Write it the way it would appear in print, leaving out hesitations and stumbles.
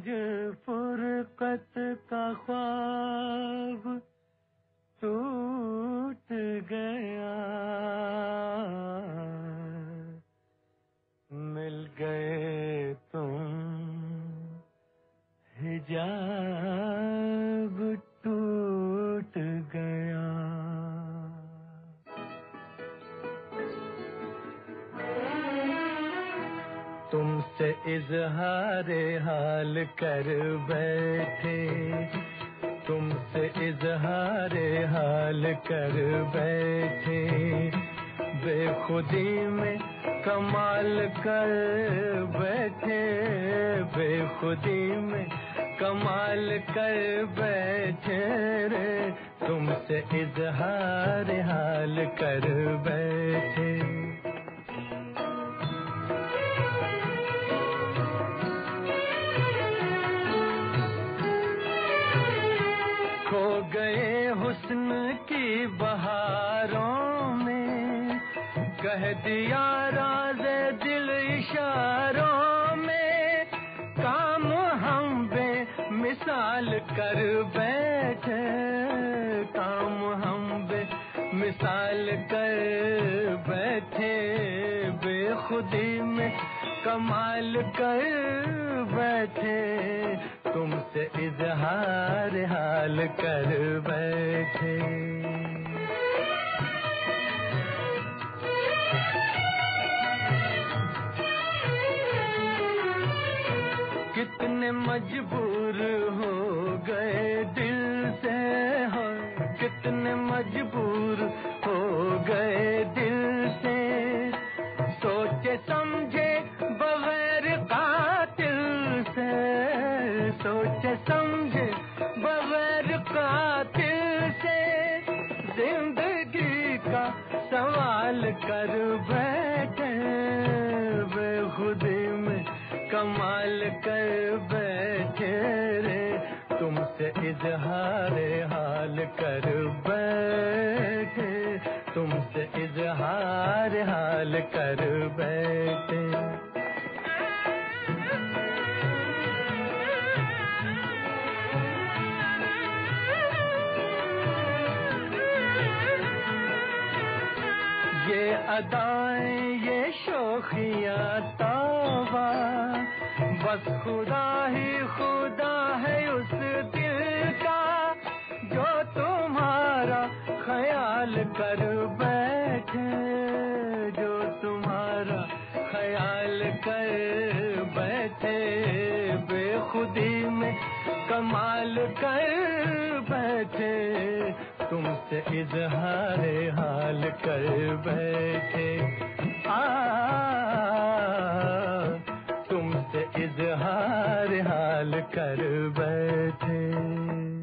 آج فرقت کا خواب ٹوٹ گیا، مل گئے تم حجاب ٹوٹ گیا۔ تم سے اظہار حال کر بیٹھے، تم سے اظہار حال کر بیٹھے، بے خودی میں کمال کر بیٹھے، بے خودی میں کمال کر بیٹھے رے، تم سے اظہار حال کر بیٹھے۔ کھو گئے حسن کی بہاروں میں، کہہ دیا راز دل اشاروں میں، کام ہم بے مثال کر بیٹھے، کام ہم بے مثال کر بیٹھے، بے خودی میں کمال کر بیٹھے، تم سے اظہار حال کر بیٹھے۔ کتنے مجبور ہو گئے دل سے، کتنے مجبور ہو گئے دل سے، سوچے سمجھے بغیر قاتل سے، سوچے سمجھے بغیر قاتل سے، زندگی کا سوال کر بیٹھے، بے خودی میں کمال کر بیٹھے رے، تم سے اظہار حال کر بیٹھے، تم سے اظہار حال کر بیٹھے۔ یہ ادائیں یہ شوخیاں توبہ، بس خدا ہی خدا ہے اس دل کا، جو تمہارا خیال کر بیٹھے، جو تمہارا خیال کر بیٹھے، بے خودی میں کمال کر بیٹھے، تم سے اظہار حال کر بیٹھے، تم سے اظہار حال کر بیٹھے۔